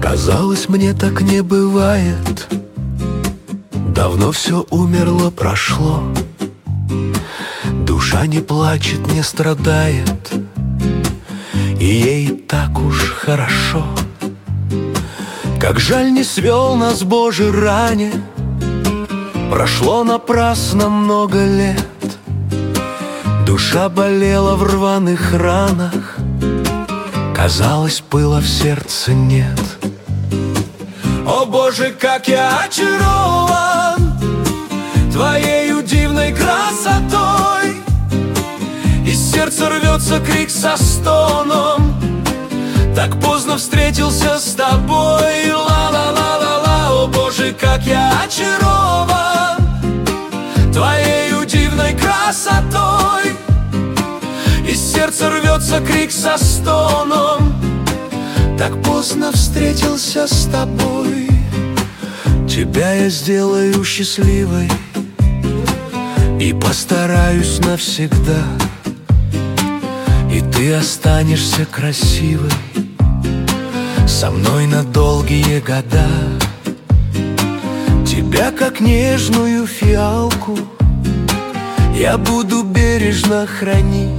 Казалось, мне так не бывает. Давно все умерло, прошло. Душа не плачет, не страдает, и ей так уж хорошо. Как жаль, не свел нас Божий ране. Прошло напрасно много лет. Душа болела в рваных ранах. Казалось, пыла в сердце нет. О Боже, как я очарован Твоею дивной красотой. Из сердца рвется крик со стоном. Так поздно встретился с тобой. Ла-ла-ла-ла-ла. О Боже, как я очарован Твоею дивной красотой. Из сердца рвется крик со стоном. Так поздно встретился с тобой. Тебя я сделаю счастливой и постараюсь навсегда. И ты останешься красивой со мной на долгие года. Тебя, как нежную фиалку, я буду бережно хранить.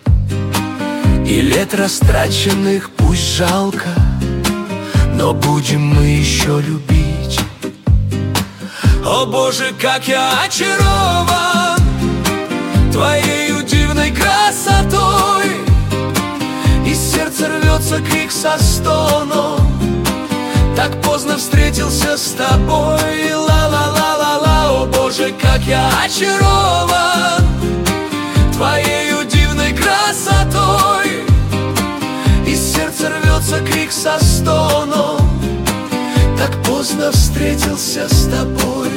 И лет растраченных пусть жалко, но будем мы еще любить. О Боже, как я очарован Твоею дивной красотой. Из сердца рвется крик со стоном. Так поздно встретился с тобой. Ла-ла-ла-ла-ла. О Боже, как я очарован Твоею дивной красотой. Из сердца рвется крик со стоном. Так поздно встретился с тобой.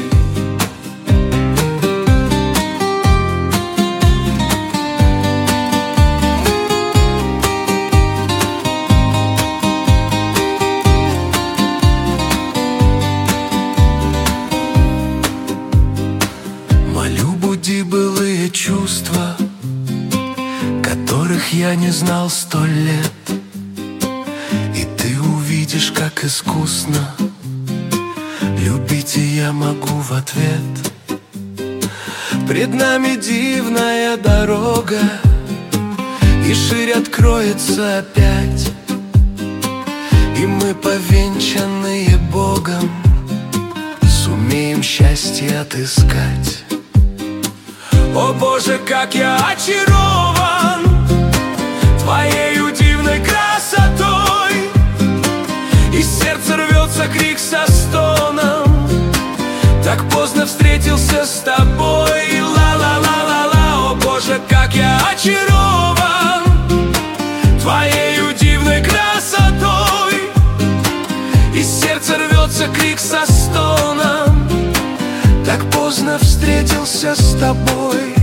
Молю, буди былые чувства, которых я не знал 100 лет. И ты увидишь, как искусно любить и я могу в ответ. Пред нами дивная дорога, и ширь откроется опять. И мы, повенчанные Богом, сумеем счастье отыскать. О Боже, как я очарован Твоею дивной красотой. Из сердца рвется крик со стоном. Так поздно встретился с тобой. Ла-ла-ла-ла-ла. О Боже, как я очарован Твоею дивной красотой. Из сердца рвется крик со стоном. Так поздно встретился с тобой.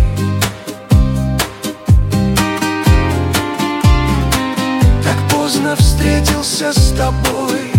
Так поздно встретился с тобой.